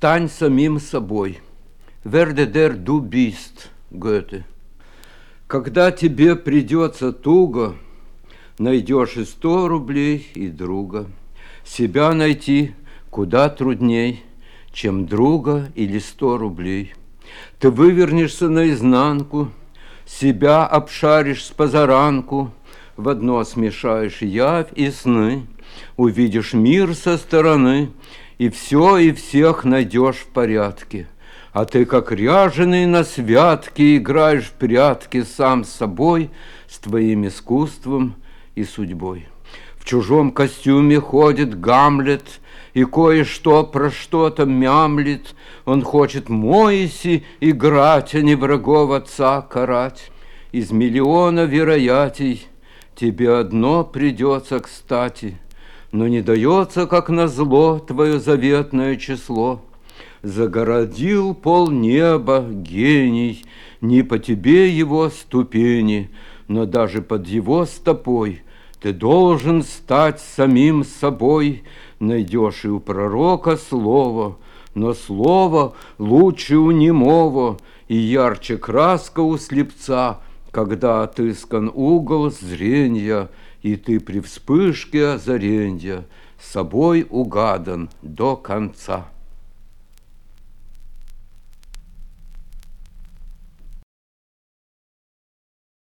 Стань самим собой. Werde der du bist, Гёте. Когда тебе придется туго, найдешь и 100 рублей, и друга. Себя найти куда трудней, чем друга или 100 рублей. Ты вывернешься наизнанку, себя обшаришь с позаранку, в одно смешаешь явь и сны, увидишь мир со стороны, и все и всех найдешь в порядке. А ты, как ряженый на святке, играешь в прятки сам с собой, с твоим искусством и судьбой. В чужом костюме ходит Гамлет, и кое-что про что-то мямлит. Он хочет Моиси играть, а не врагов отца карать. Из миллиона вероятий тебе одно придется кстати, но не дается, как назло, твое заветное число. Загородил полнеба гений, не по тебе его ступени, но даже под его стопой ты должен стать самим собой. Найдешь и у пророка слово, но слово лучше у немого, и ярче краска у слепца, когда отыскан угол зрения, и ты при вспышке озаренья собой угадан до конца.